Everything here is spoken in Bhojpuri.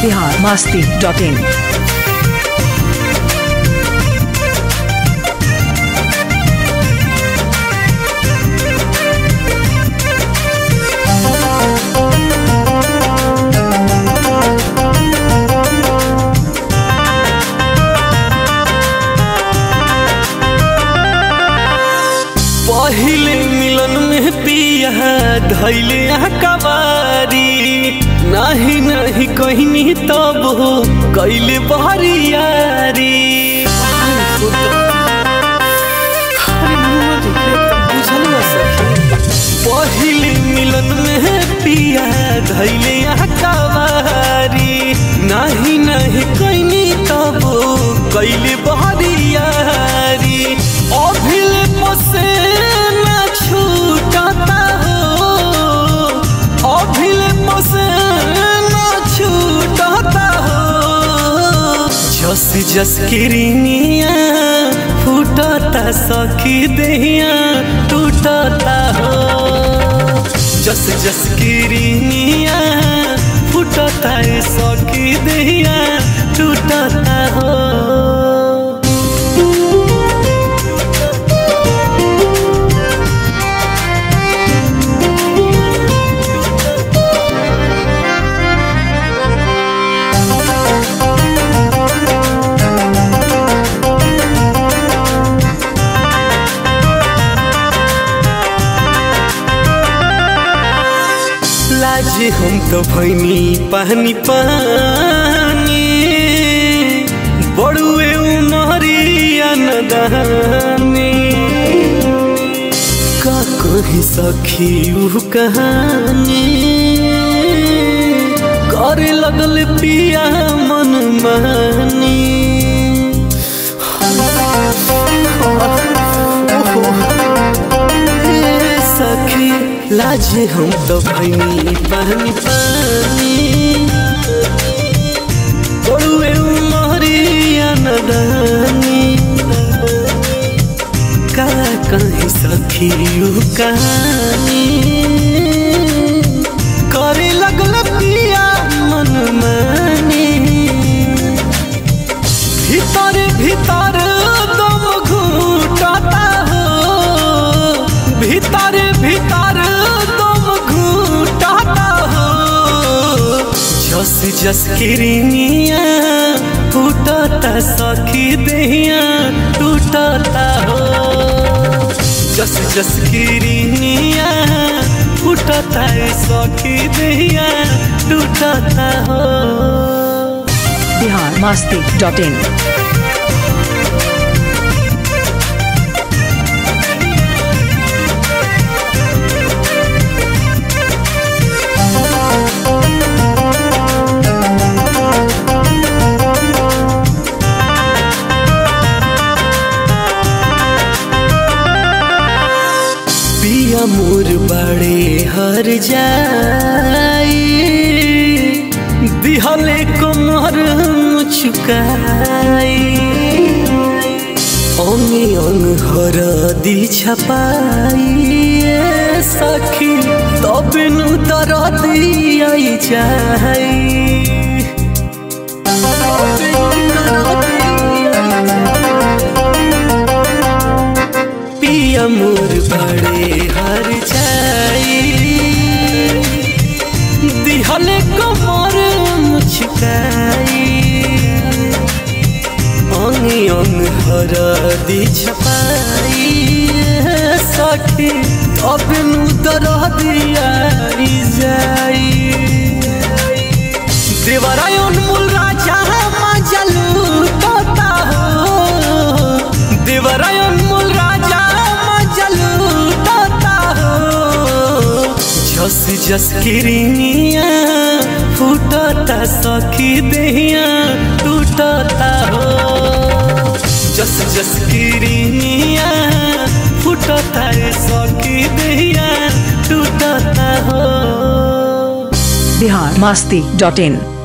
biharmasti.in। पहिले मिलन में पिया धैले कबारी नहीं नहीं कहनी तब हो कैले बहरियारी पहिले मिलन में पिया धैले कबारी नहीं नहीं कहनी तब हो कैले बहरियारी अभिले पसे छूटता हो अभिले पसे छूटता हो जस जस किरनिया फूटता सखी दहिया टूटता हो जस जस किरनिया फूटता सखी दहिया टूटता हो। लाजे हम तो भैनी पानी पानी बड़ुए उमरिया नदानी का कही सखी उ कहानी करे लगल पिया मन मानी सखी लाजे हम तो भैनी पानी पानी बड़ुए उमरिया नदानी का कहीं सखी उ कहानी करे लगल पिया मन मानी भीतर भीतर दम घूटता हो भीतर भीतर जस जस किरनिया फूटता सखी दहिया टूटता हो जस जस किरनिया फूटता सखी दहिया टूटता हो। biharmasti.in। मोर बड़े हर जाई दिहले कमर मुचुकाई अंगे अंग हर दी छपाई सखी तब नु दरदी आई जाई पिया मोर बड़े हर जाई दिहले कमर मुचुकाई अंग अंग हर दी छपाई सखी अब नु दरदिया जाई देवरायन मूल राजा मजलू तोता हो देवरायन मूल राजा जस जस किरनिया फूटता सखी दहिया टूटता हो जस जस किरनिया फूटता सखी दहिया टूटता हो। biharmasti.in।